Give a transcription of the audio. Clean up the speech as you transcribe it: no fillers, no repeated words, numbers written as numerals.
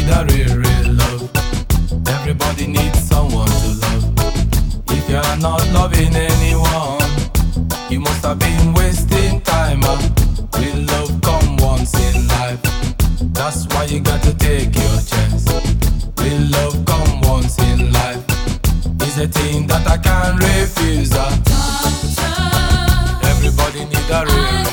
need a real, real love. Everybody needs someone to love. If you're not loving anyone, you must have been wasting time. Real love come once in life. That's why you got to take your chance. Real love come once in life. It's a thing that I can't refuse. Everybody need a real